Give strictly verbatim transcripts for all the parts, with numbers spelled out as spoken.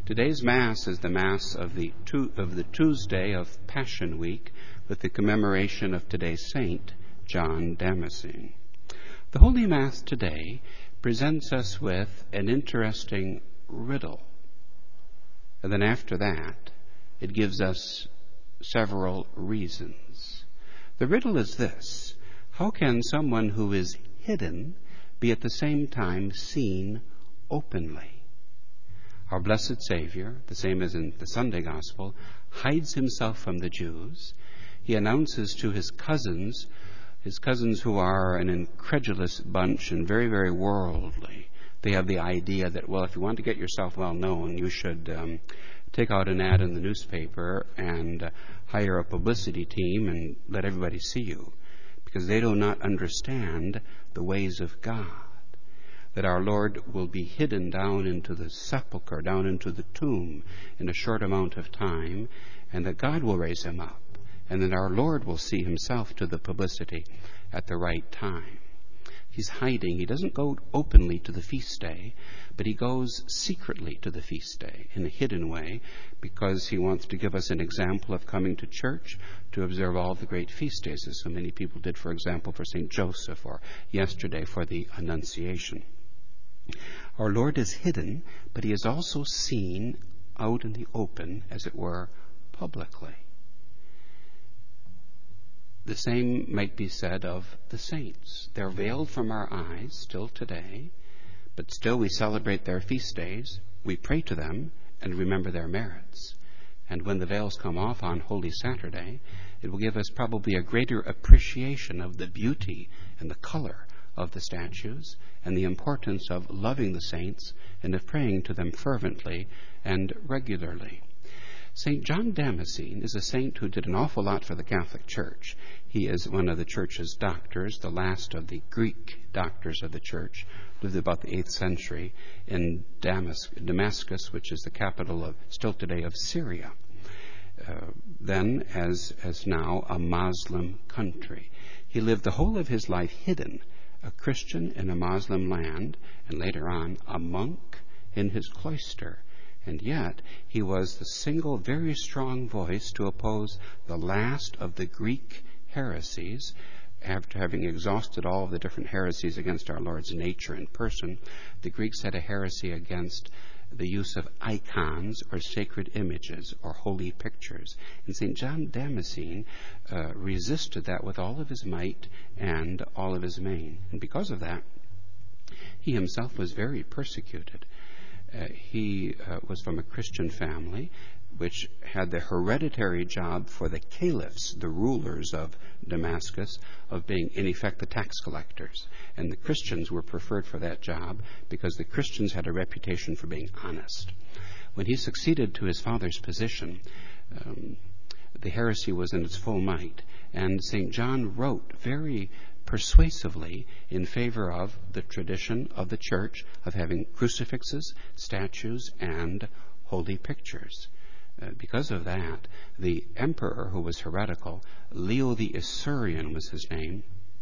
Today's Mass is the Mass of the, tu- of the Tuesday of Passion Week with the commemoration of today's saint, John Damascene. The Holy Mass today presents us with an interesting riddle. And then after that, it gives us several reasons. The riddle is this: how can someone who is hidden be at the same time seen openly? Our blessed Savior, the same as in the Sunday Gospel, hides himself from the Jews. He announces to his cousins, his cousins who are an incredulous bunch and very, very worldly. They have the idea that, well, if you want to get yourself well known, you should um, take out an ad in the newspaper and uh, hire a publicity team and let everybody see you, because they do not understand the ways of God. That our Lord will be hidden down into the sepulchre, down into the tomb in a short amount of time, and that God will raise him up, and that our Lord will see himself to the publicity at the right time. He's hiding. He doesn't go openly to the feast day, but he goes secretly to the feast day in a hidden way, because he wants to give us an example of coming to church to observe all the great feast days, as so many people did, for example, for Saint Joseph, or yesterday for the Annunciation. Our Lord is hidden, but he is also seen out in the open, as it were, publicly. The same might be said of the saints. They're veiled from our eyes still today, but still we celebrate their feast days, we pray to them, and remember their merits. And when the veils come off on Holy Saturday, it will give us probably a greater appreciation of the beauty and the color of the statues, and the importance of loving the saints and of praying to them fervently and regularly. Saint John Damascene is a saint who did an awful lot for the Catholic Church. He is one of the Church's doctors, the last of the Greek doctors of the Church, lived about the eighth century in Damas- Damascus, which is the capital of, still today, of Syria. Uh, then, as, as now, a Muslim country. He lived the whole of his life hidden, a Christian in a Muslim land, and later on, a monk in his cloister. And yet, he was the single, very strong voice to oppose the last of the Greek heresies. After having exhausted all of the different heresies against our Lord's nature and person, the Greeks had a heresy against the use of icons or sacred images or holy pictures. And Saint John Damascene uh, resisted that with all of his might and all of his main. And because of that, he himself was very persecuted. Uh, he uh, was from a Christian family which had the hereditary job for the caliphs, the rulers of Damascus, of being, in effect, the tax collectors. And the Christians were preferred for that job because the Christians had a reputation for being honest. When he succeeded to his father's position, um, the heresy was in its full might, and Saint John wrote very persuasively in favor of the tradition of the Church of having crucifixes, statues, and holy pictures. Uh, because of that, the emperor, who was heretical, Leo the Isaurian was his name,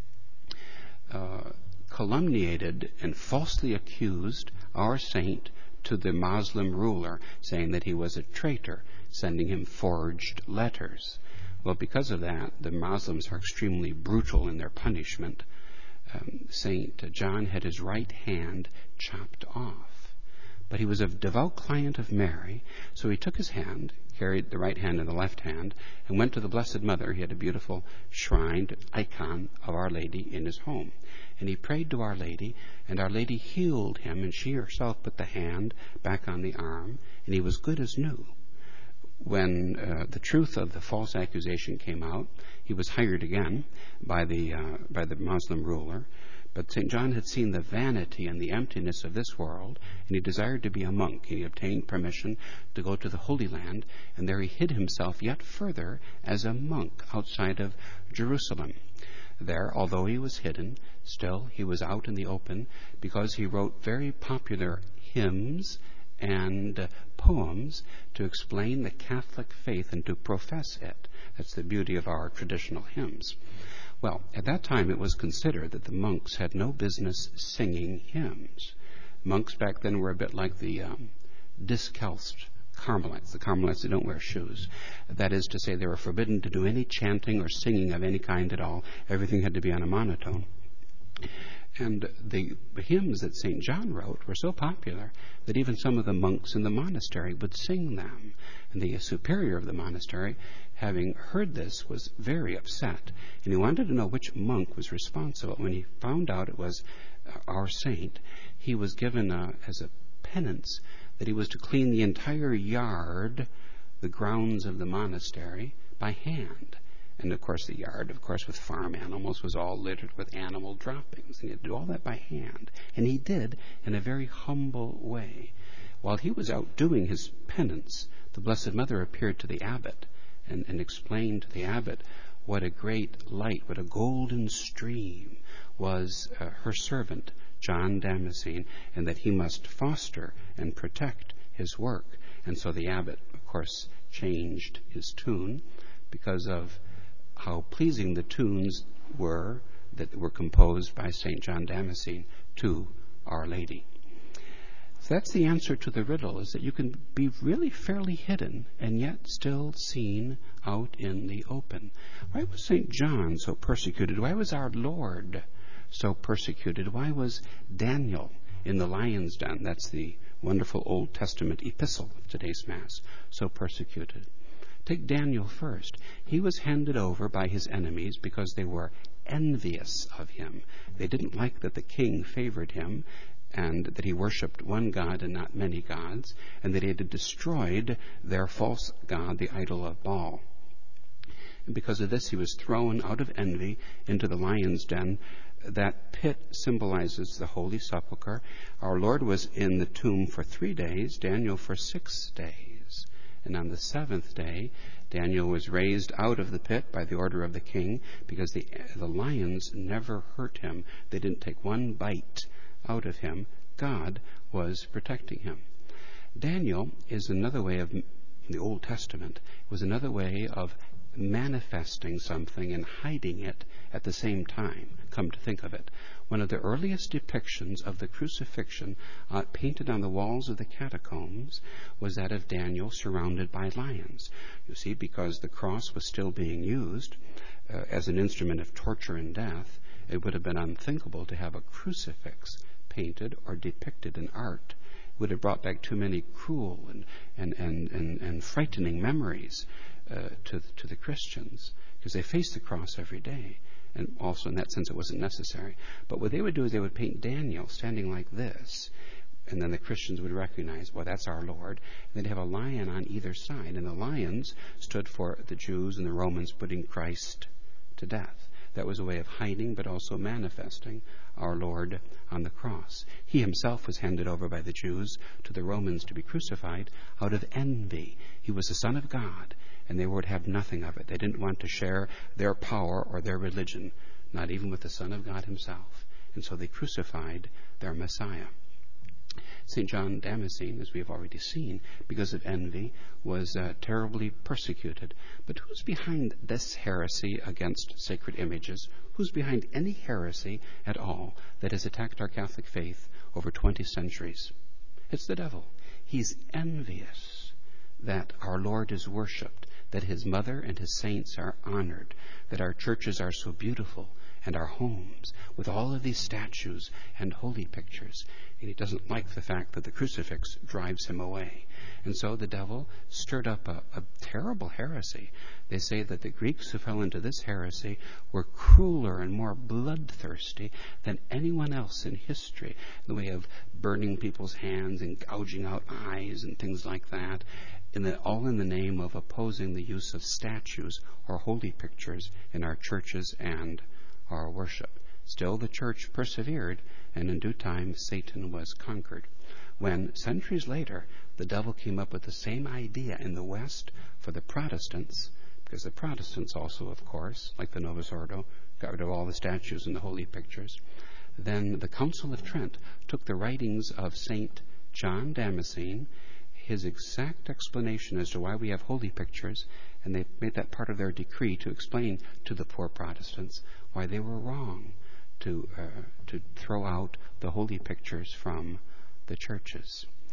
uh, calumniated and falsely accused our saint to the Muslim ruler, saying that he was a traitor, sending him forged letters. Well, because of that, the Muslims are extremely brutal in their punishment. Um, Saint John had his right hand chopped off. But he was a devout client of Mary, so he took his hand, carried the right hand and the left hand, and went to the Blessed Mother. He had a beautiful shrined icon of Our Lady in his home. And he prayed to Our Lady, and Our Lady healed him, and she herself put the hand back on the arm, and he was good as new. When uh, the truth of the false accusation came out, he was hired again by the uh, by the Muslim ruler. But Saint John had seen the vanity and the emptiness of this world, and he desired to be a monk. He obtained permission to go to the Holy Land, and there he hid himself yet further as a monk outside of Jerusalem. There, although he was hidden, still he was out in the open, because he wrote very popular hymns and uh, poems to explain the Catholic faith and to profess it. That's the beauty of our traditional hymns. Well, at that time it was considered that the monks had no business singing hymns. Monks back then were a bit like the um, discalced Carmelites, the Carmelites that don't wear shoes. That is to say, they were forbidden to do any chanting or singing of any kind at all. Everything had to be on a monotone. And the hymns that Saint John wrote were so popular that even some of the monks in the monastery would sing them. And the superior of the monastery, having heard this, was very upset. And he wanted to know which monk was responsible. When he found out it was our saint, he was given a, as a penance that he was to clean the entire yard, the grounds of the monastery, by hand. And, of course, the yard, of course, with farm animals, was all littered with animal droppings. And he had to do all that by hand. And he did in a very humble way. While he was out doing his penance, the Blessed Mother appeared to the abbot and, and explained to the abbot what a great light, what a golden stream was uh, her servant, John Damascene, and that he must foster and protect his work. And so the abbot, of course, changed his tune because of how pleasing the tunes were that were composed by Saint John Damascene to Our Lady. So that's the answer to the riddle, is that you can be really fairly hidden and yet still seen out in the open. Why was Saint John so persecuted? Why was our Lord so persecuted? Why was Daniel in the lion's den, that's the wonderful Old Testament epistle of today's Mass, so persecuted? Take Daniel first. He was handed over by his enemies because they were envious of him. They didn't like that the king favored him and that he worshipped one god and not many gods, and that he had destroyed their false god, the idol of Baal. And because of this, he was thrown out of envy into the lion's den. That pit symbolizes the Holy Sepulchre. Our Lord was in the tomb for three days, Daniel for six days. And on the seventh day, Daniel was raised out of the pit by the order of the king, because the, the lions never hurt him. They didn't take one bite out of him. God was protecting him. Daniel is another way of, the Old Testament, was another way of manifesting something and hiding it at the same time, come to think of it. One of the earliest depictions of the crucifixion uh, painted on the walls of the catacombs was that of Daniel surrounded by lions. You see, because the cross was still being used uh, as an instrument of torture and death, it would have been unthinkable to have a crucifix painted or depicted in art. It would have brought back too many cruel and, and, and, and, and frightening memories uh, to, to the Christians, because they faced the cross every day. And also in that sense it wasn't necessary. But what they would do is they would paint Daniel standing like this, and then the Christians would recognize, well, that's our Lord. And they'd have a lion on either side, and the lions stood for the Jews and the Romans putting Christ to death. That was a way of hiding but also manifesting our Lord on the cross. He himself was handed over by the Jews to the Romans to be crucified out of envy. He was the Son of God, and they would have nothing of it. They didn't want to share their power or their religion, not even with the Son of God himself. And so they crucified their Messiah. Saint John Damascene, as we have already seen, because of envy, was uh, terribly persecuted. But who's behind this heresy against sacred images? Who's behind any heresy at all that has attacked our Catholic faith over twenty centuries? It's the devil. He's envious that our Lord is worshipped, that his mother and his saints are honored, that our churches are so beautiful, and our homes with all of these statues and holy pictures. And he doesn't like the fact that the crucifix drives him away. And so the devil stirred up a, a terrible heresy. They say that the Greeks who fell into this heresy were crueler and more bloodthirsty than anyone else in history, in the way of burning people's hands and gouging out eyes and things like that, in the, all in the name of opposing the use of statues or holy pictures in our churches and our worship. Still, the church persevered, and in due time Satan was conquered. When, centuries later, the devil came up with the same idea in the West for the Protestants, because the Protestants also, of course, like the Novus Ordo, got rid of all the statues and the holy pictures, then the Council of Trent took the writings of Saint John Damascene, his exact explanation as to why we have holy pictures, and they made that part of their decree to explain to the poor Protestants why they were wrong to uh, to throw out the holy pictures from the churches.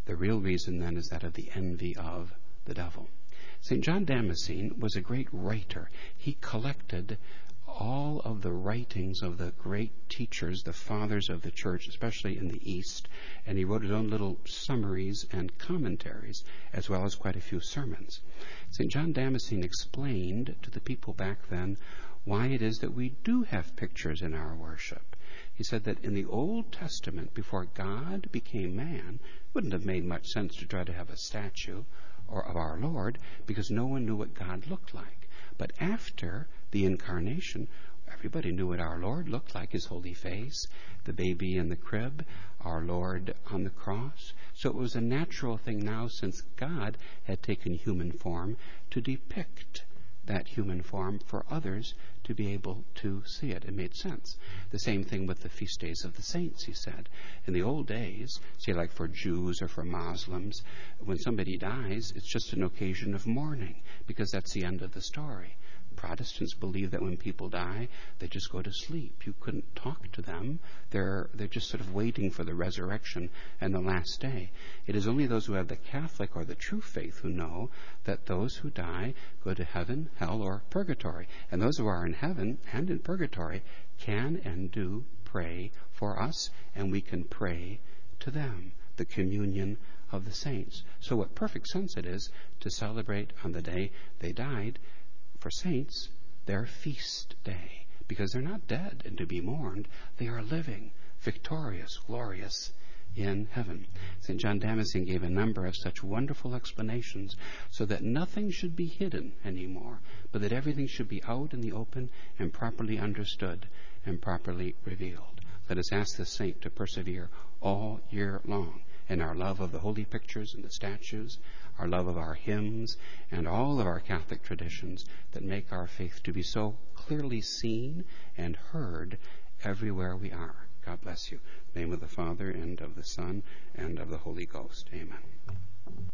The real reason then is that of the envy of the devil. Saint John Damascene was a great writer. He collected all of the writings of the great teachers, the fathers of the church, especially in the East, and he wrote his own little summaries and commentaries, as well as quite a few sermons. Saint John Damascene explained to the people back then why it is that we do have pictures in our worship. He said that in the Old Testament, before God became man, it wouldn't have made much sense to try to have a statue or of our Lord, because no one knew what God looked like. But after the incarnation, everybody knew what our Lord looked like, his holy face, the baby in the crib, our Lord on the cross. So it was a natural thing now, since God had taken human form, to depict that human form for others to be able to see it. It made sense. The same thing with the feast days of the saints, he said. In the old days, say like for Jews or for Muslims, when somebody dies, it's just an occasion of mourning, because that's the end of the story. Protestants believe that when people die, they just go to sleep. You couldn't talk to them. They're they're just sort of waiting for the resurrection and the last day. It is only those who have the Catholic or the true faith who know that those who die go to heaven, hell, or purgatory. And those who are in heaven and in purgatory can and do pray for us, and we can pray to them, the communion of the saints. So what perfect sense it is to celebrate on the day they died, for saints, their feast day, because they're not dead and to be mourned. They are living, victorious, glorious in heaven. Saint John Damascene gave a number of such wonderful explanations, so that nothing should be hidden anymore, but that everything should be out in the open and properly understood and properly revealed. Let us ask the saint to persevere all year long in our love of the holy pictures and the statues, our love of our hymns, and all of our Catholic traditions that make our faith to be so clearly seen and heard everywhere we are. God bless you. In the name of the Father, and of the Son, and of the Holy Ghost. Amen.